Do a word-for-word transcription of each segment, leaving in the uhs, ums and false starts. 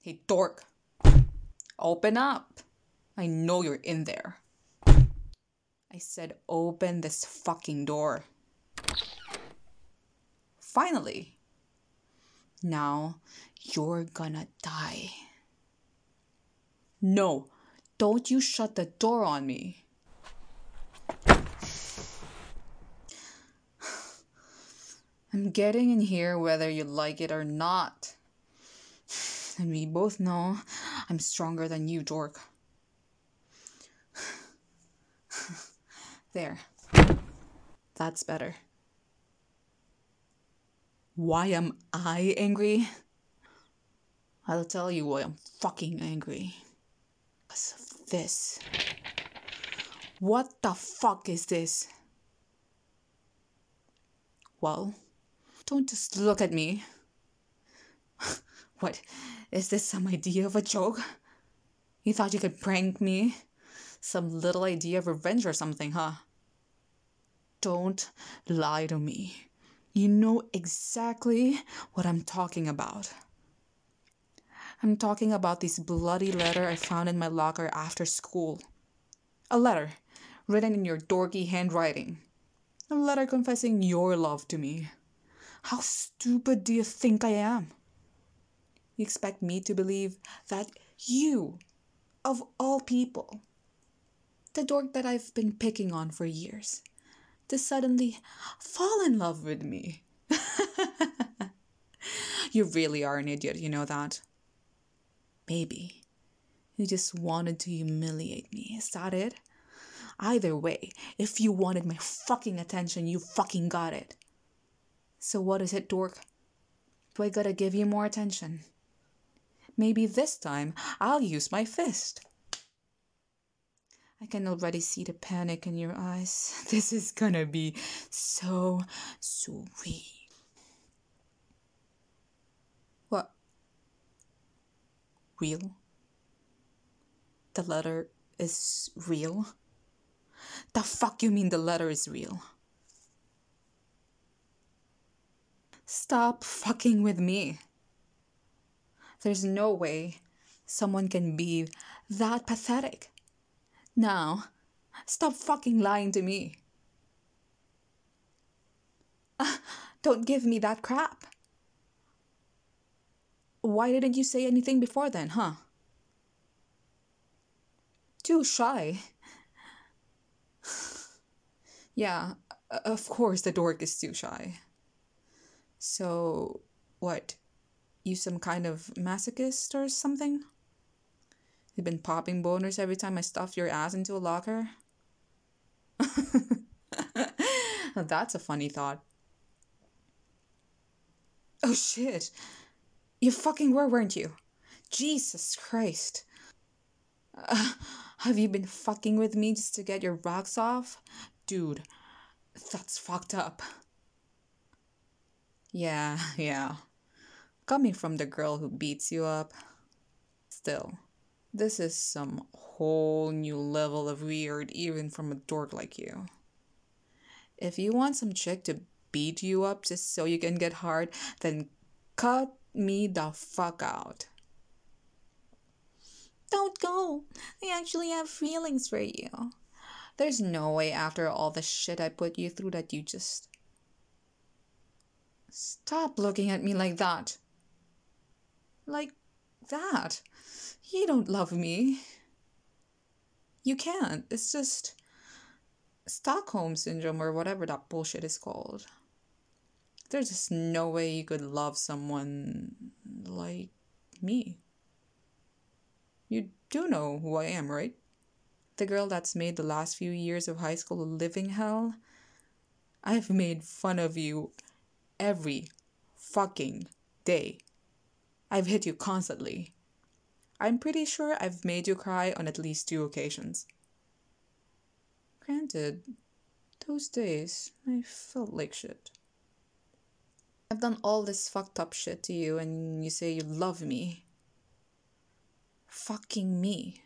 Hey, dork, open up. I know you're in there. I said open this fucking door. Finally. Now you're gonna die. No, don't you shut the door on me. I'm getting in here whether you like it or not. And we both know I'm stronger than you, dork. There. That's better. Why am I angry? I'll tell you why I'm fucking angry. Because of this. What the fuck is this? Well, don't just look at me. What, is this some idea of a joke? You thought you could prank me? Some little idea of revenge or something, huh? Don't lie to me. You know exactly what I'm talking about. I'm talking about this bloody letter I found in my locker after school. A letter written in your dorky handwriting. A letter confessing your love to me. How stupid do you think I am? You expect me to believe that you, of all people, the dork that I've been picking on for years, to suddenly fall in love with me? You really are an idiot, you know that? Maybe you just wanted to humiliate me, is that it? Either way, if you wanted my fucking attention, you fucking got it. So what is it, dork? Do I gotta give you more attention? Maybe this time I'll use my fist. I can already see the panic in your eyes. This is gonna be so sweet. What? Real? The letter is real? The fuck you mean the letter is real? Stop fucking with me. There's no way someone can be that pathetic. Now, stop fucking lying to me. Uh, don't give me that crap. Why didn't you say anything before then, huh? Too shy. Yeah, of course the dork is too shy. So, what? You some kind of masochist or something? You've been popping boners every time I stuff your ass into a locker? That's a funny thought. Oh shit. You fucking were, weren't you? Jesus Christ. Uh, have you been fucking with me just to get your rocks off? Dude, that's fucked up. Yeah, yeah. Coming from the girl who beats you up. Still, this is some whole new level of weird, even from a dork like you. If you want some chick to beat you up just so you can get hard, then cut me the fuck out. Don't go. I actually have feelings for you. There's no way after all the shit I put you through that you just... Stop looking at me like that. Like that. You don't love me. You can't. It's just Stockholm Syndrome or whatever that bullshit is called. There's just no way you could love someone like me. You do know who I am, right? The girl that's made the last few years of high school a living hell. I've made fun of you every fucking day. I've hit you constantly. I'm pretty sure I've made you cry on at least two occasions. Granted, those days I felt like shit. I've done all this fucked up shit to you and you say you love me. Fucking me.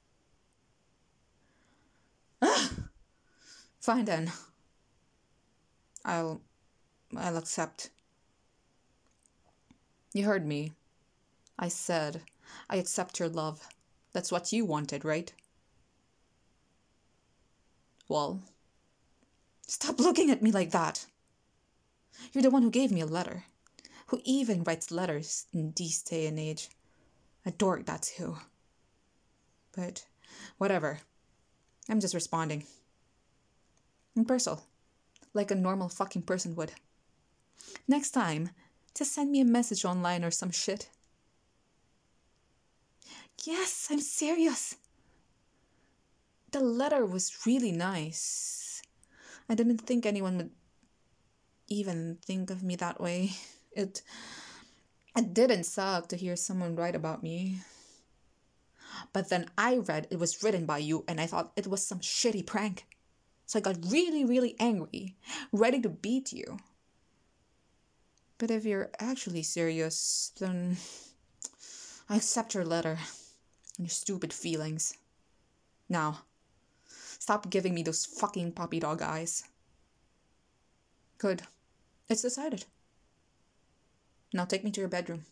Fine then. I'll... I'll accept. You heard me. I said I accept your love. That's what you wanted, right? Well, stop looking at me like that. You're the one who gave me a letter. Who even writes letters in this day and age? A dork, that's who. But whatever. I'm just responding. In person. Like a normal fucking person would. Next time, just send me a message online or some shit. Yes, I'm serious. The letter was really nice. I didn't think anyone would even think of me that way. It it didn't suck to hear someone write about me. But then I read it was written by you and I thought it was some shitty prank. So I got really, really angry, ready to beat you. But if you're actually serious, then I accept your letter and your stupid feelings. Now, stop giving me those fucking puppy dog eyes. Good. It's decided. Now take me to your bedroom.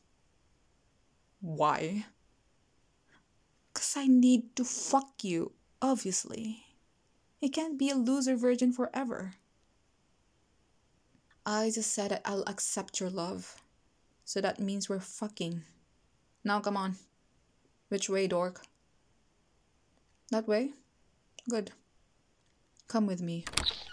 Why? 'Cause I need to fuck you, obviously. You can't be a loser virgin forever. I just said I'll accept your love. So that means we're fucking. Now come on. Which way, dork? That way? Good. Come with me.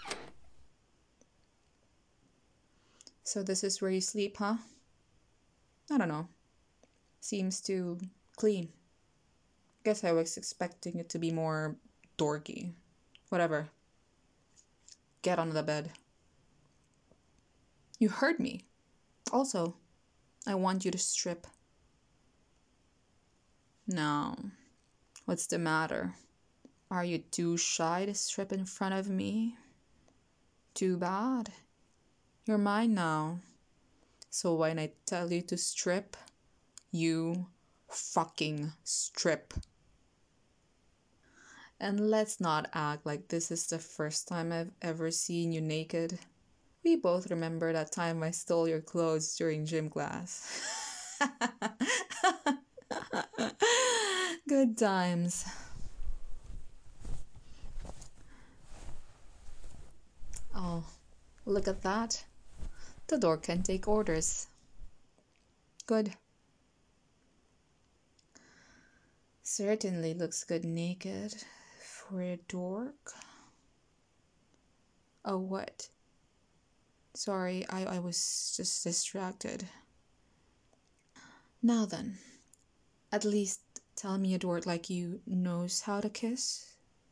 So this is where you sleep, huh? I don't know. Seems too clean. Guess I was expecting it to be more dorky. Whatever. Get on the bed. You heard me. Also, I want you to strip. No. What's the matter? Are you too shy to strip in front of me? Too bad. You're mine now. So when I tell you to strip, you fucking strip. And let's not act like this is the first time I've ever seen you naked. We both remember that time I stole your clothes during gym class. Good times. Oh, look at that. The door can take orders. Good. Certainly looks good naked for a dork. Oh, what? Sorry, I, I was just distracted. Now then, at least tell me a dork like you knows how to kiss.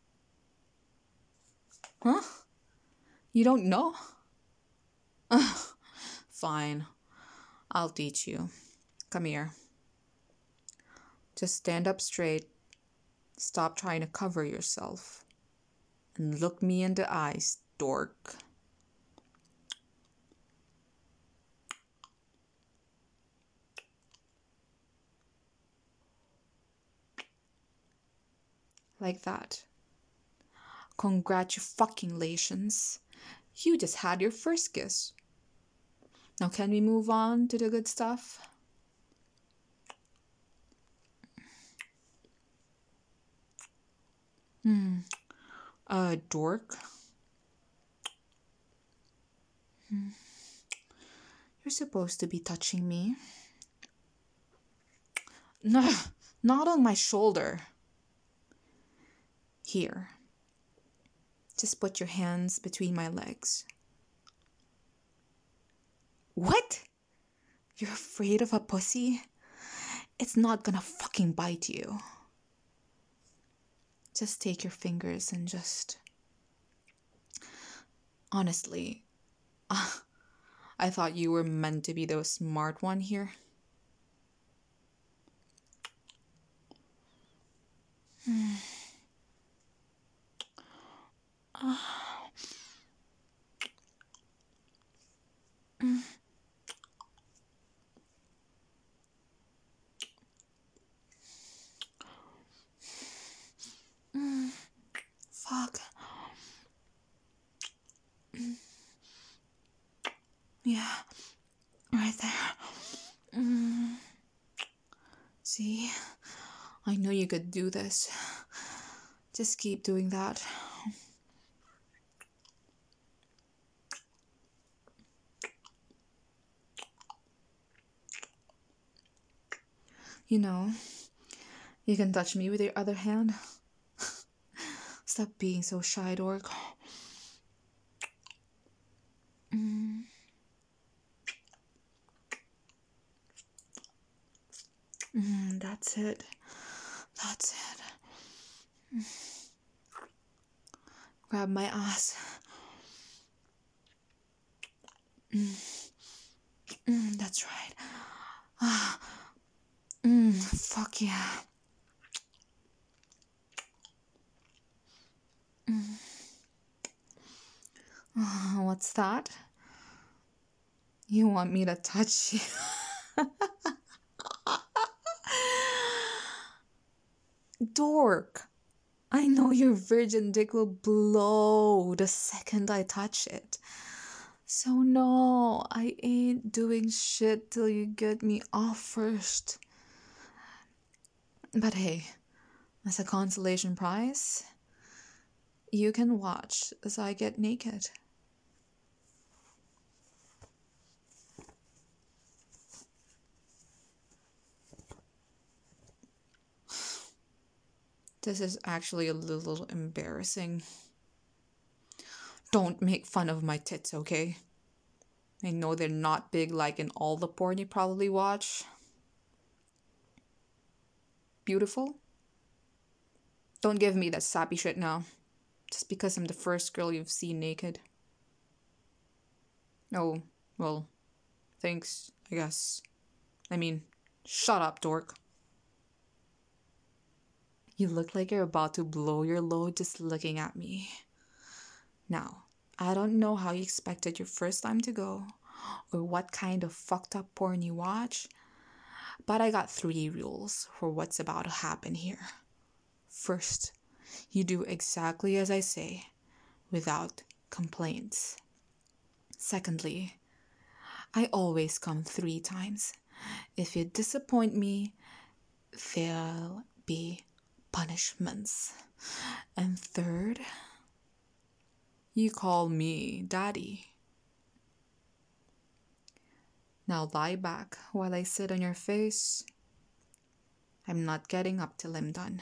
Huh? You don't know? Fine. I'll teach you. Come here. Just stand up straight. Stop trying to cover yourself. And look me in the eyes, dork. Like that. Congratulations. You just had your first kiss. Now can we move on to the good stuff? Hmm. Uh, dork. Hmm. You're supposed to be touching me. No, not on my shoulder. Here. Just put your hands between my legs. What? You're afraid of a pussy? It's not gonna fucking bite you. Just take your fingers and just... Honestly, uh, I thought you were meant to be the smart one here. Hmm. Uh. Mm. Mm. Fuck. Mm. Yeah, right there. Mm. See? I know you could do this. Just keep doing that. You know, you can touch me with your other hand. Stop being so shy, dork. Mm. Mm, that's it. That's it. Mm. Grab my ass. Mm. Mm, that's right. Ah. Mm, fuck yeah. Mm. Uh, what's that? You want me to touch you? Dork. I know your virgin dick will blow the second I touch it. So no, I ain't doing shit till you get me off first. But hey, as a consolation prize, you can watch as I get naked. This is actually a little embarrassing. Don't make fun of my tits, okay? I know they're not big like in all the porn you probably watch. Beautiful? Don't give me that sappy shit now. Just because I'm the first girl you've seen naked. Oh, well, thanks, I guess. I mean, shut up, dork. You look like you're about to blow your load just looking at me. Now, I don't know how you expected your first time to go, or what kind of fucked up porn you watch, but I got three rules for what's about to happen here. First, you do exactly as I say, without complaints. Secondly, I always come three times. If you disappoint me, there'll be punishments. And third, you call me daddy. Now lie back while I sit on your face. I'm not getting up till I'm done.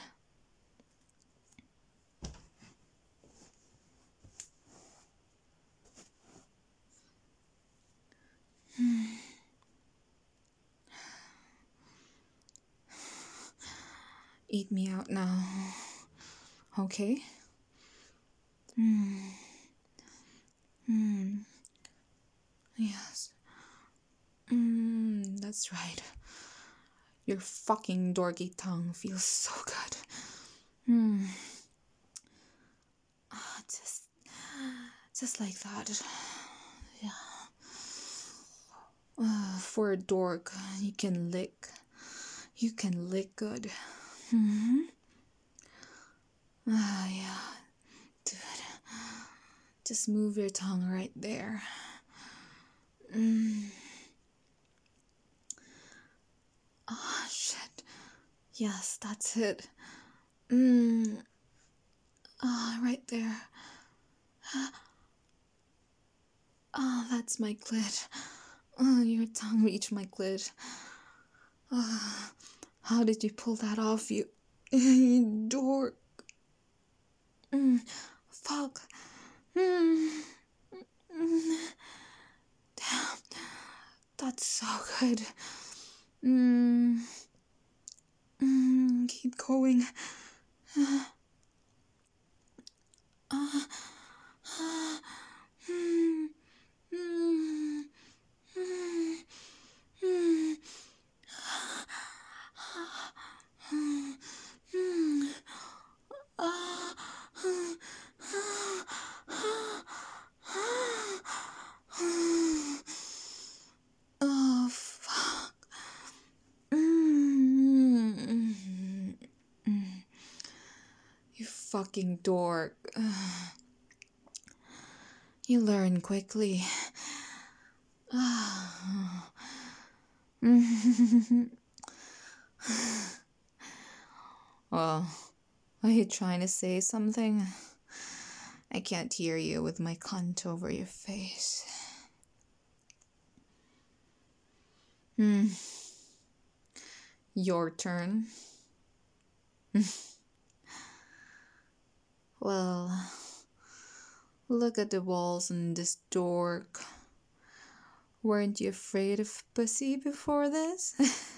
Eat me out now. Okay? Hmm. Hmm. Yes. Hmm. That's right. Your fucking dorky tongue feels so good. Hmm. Ah, just, just like that. Yeah. Uh, for a dork, you can lick. You can lick good. Hmm. Ah, yeah. Dude. Just move your tongue right there. Mm. Oh, shit. Yes, that's it. Mm. Ah, oh, right there. Oh, that's my clit. Oh, your tongue reached my clit. Oh, how did you pull that off, you, you dork? Mm. Fuck. Mm. Mm. Damn. That's so good. Mm. Mm. Keep going. Uh. Uh. Uh. Mm. Mm. Mm. Mm. Mm. Ah. Oh, fuck. Mm. You fucking dork. You learn quickly. Well, are you trying to say something? I can't hear you with my cunt over your face. Hmm. Your turn. Well, look at the walls in this dork. Weren't you afraid of pussy before this?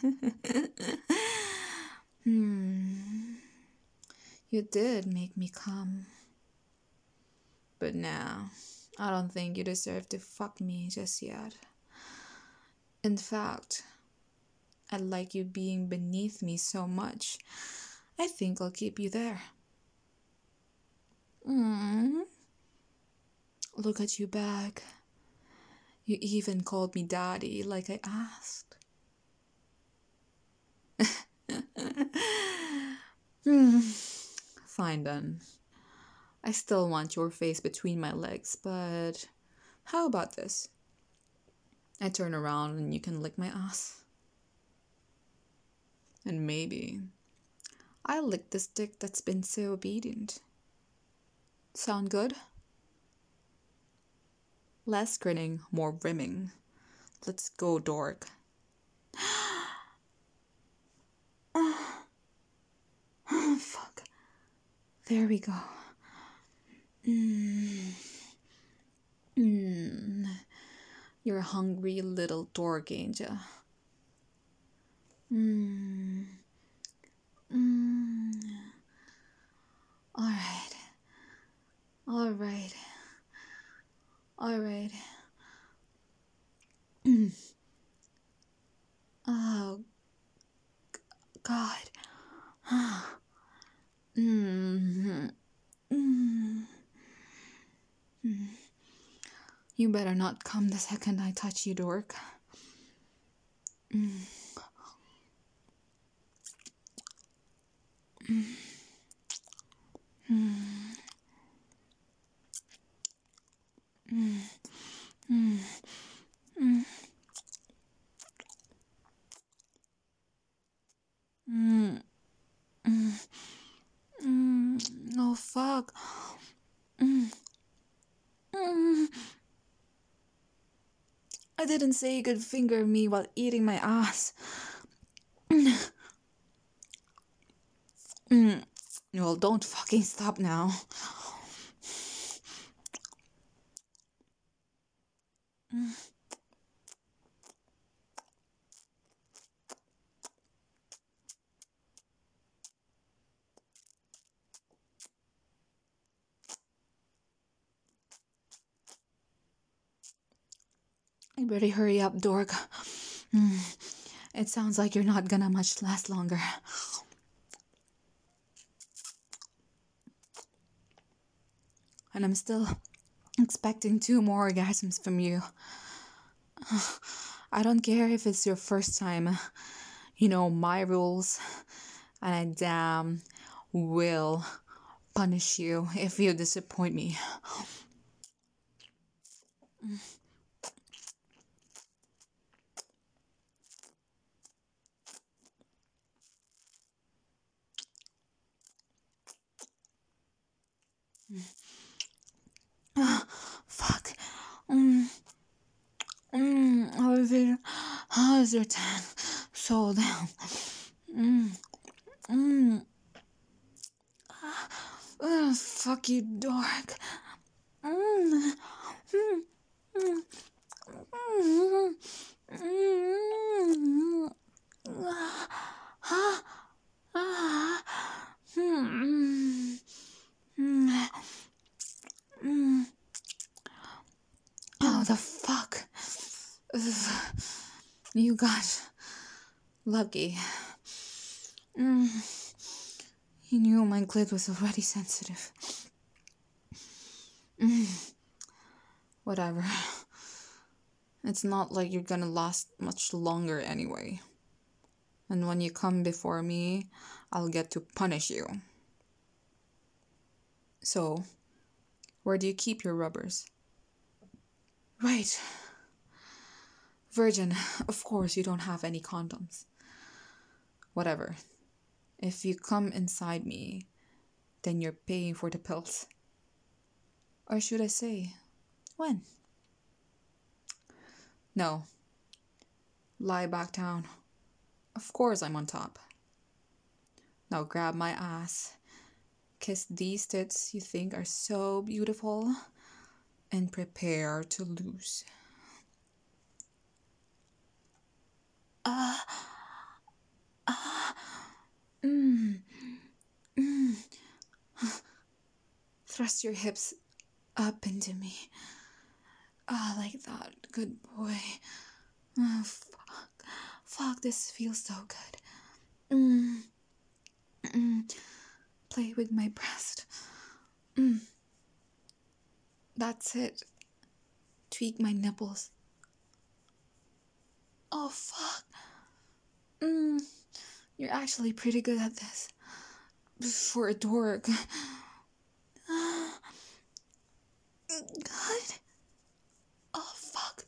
Hmm. You did make me come. But now, I don't think you deserve to fuck me just yet. In fact, I like you being beneath me so much. I think I'll keep you there. Mm. Look at you back. You even called me daddy like I asked. Hmm. Fine then. I still want your face between my legs, but how about this? I turn around and you can lick my ass. And maybe I lick this dick that's been so obedient. Sound good? Less grinning, more rimming. Let's go, dork. Fuck. There we go. Mm. Mm. You're a hungry little dork, ain't ya? Mm. Mm. Alright. Alright. Alright. Mm. Oh, God. Mm. Mm. Mm. You better not come the second I touch you, dork. Mm. Mm. Mm. Mm. Mm. Mm. Mm. Mm. Mm. Oh, fuck. Mm. Mm. I didn't say you could finger me while eating my ass. Mm. Mm. Well, don't fucking stop now. Mm. You better hurry up, dork. Mm. It sounds like you're not gonna much last longer. And I'm still expecting two more orgasms from you. I don't care if it's your first time. You know my rules. And I damn will punish you if you disappoint me. Fuck. Mm. Mm. How is it? How is your tan? So down. Mm. Mm. Uh, fuck you, dork. Mm. Mm. Mm. Mm. Mm. Ah. Ah. Mm. Mm. Mm. Oh, the fuck. Ugh. You got lucky. Mm. You knew my clit was already sensitive. Mm. Whatever. It's not like you're gonna last much longer anyway. And when you come before me, I'll get to punish you. So, where do you keep your rubbers? Right. Virgin, of course you don't have any condoms. Whatever. If you come inside me, then you're paying for the pills. Or should I say, when? No. Lie back down. Of course I'm on top. Now grab my ass. Kiss these tits you think are so beautiful. And prepare to lose. Ah. Uh, ah. Uh, mm. Mm. Thrust your hips up into me. Ah, like that. Good boy. Oh, fuck. Fuck, this feels so good. Mm. Mm. Play with my breast. Mm. That's it. Tweak my nipples. Oh, fuck. Mm. You're actually pretty good at this. For a dork. God. Oh, fuck.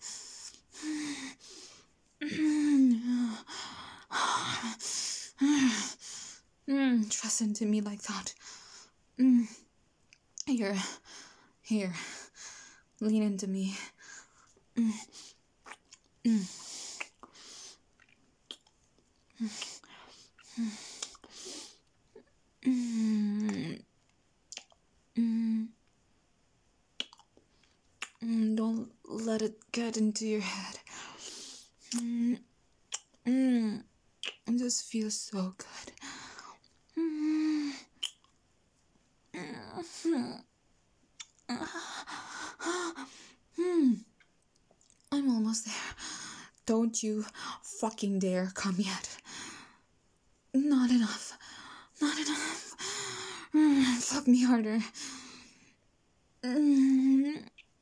Mm, trust into me like that. Mm. Here. Here. Lean into me. Mm. Mm. Mm. Mm. Mm. Don't let it get into your head. Mm. Mm. It just feels so good. Mm. Mm. Mm. I'm almost there. Don't you fucking dare come yet. Not enough. Not enough. Mm. Fuck me harder. Mm.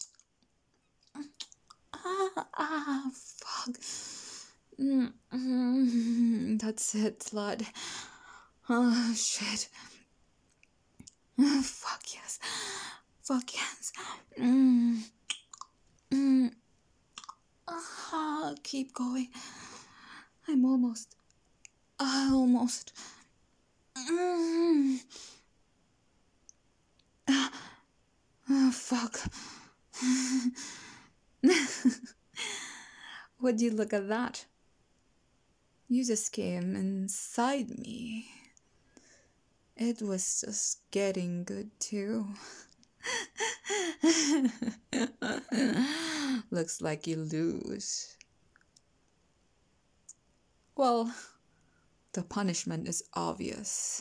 Ah, ah, fuck. Mm. Mm. That's it, slut. Oh, shit. Oh, fuck yes. Fuck yes. Mm. Mm. Ah, keep going. I'm almost. I almost. Mm. Ah, oh, fuck. Would you look at that? You just came inside me. It was just getting good too. Looks like you lose. Well, the punishment is obvious.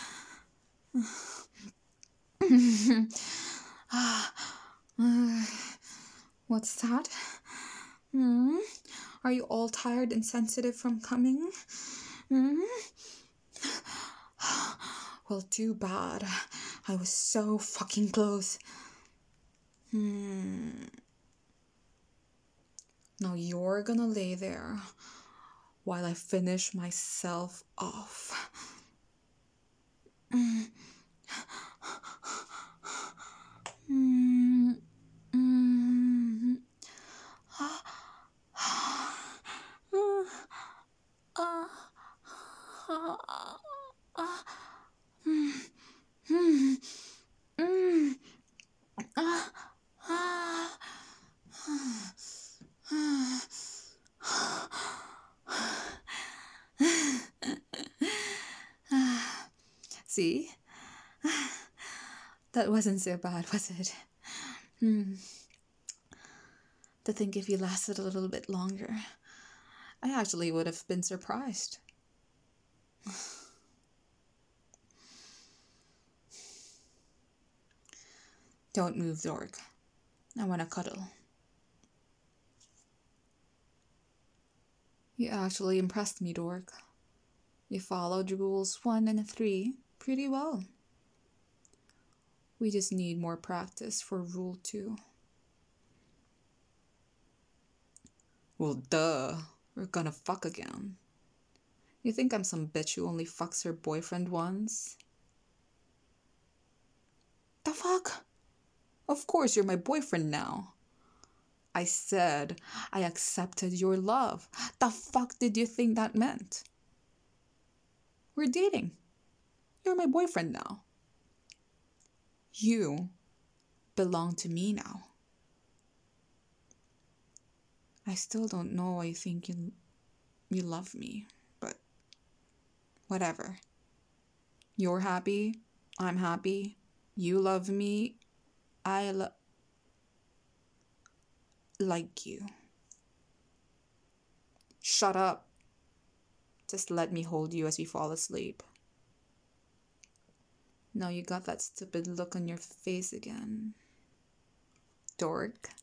What's that? Hmm? Are you all tired and sensitive from coming? Hmm? Well, too bad. I was so fucking close. Hmm. Now you're gonna lay there while I finish myself off. Mm. Mm. Mm. See? That wasn't so bad, was it? Hmm. To think if you lasted a little bit longer, I actually would have been surprised. Don't move, dork. I want to cuddle. You actually impressed me, dork. You followed rules one and three pretty well. We just need more practice for rule two. Well, duh. We're gonna fuck again. You think I'm some bitch who only fucks her boyfriend once? The fuck? Of course you're my boyfriend now. I said I accepted your love. The fuck did you think that meant? We're dating. You're my boyfriend now. You belong to me now. I still don't know why you think you, you love me, but whatever. You're happy. I'm happy. You love me. I lo- like you. Shut up. Just let me hold you as we fall asleep. Now you got that stupid look on your face again. Dork.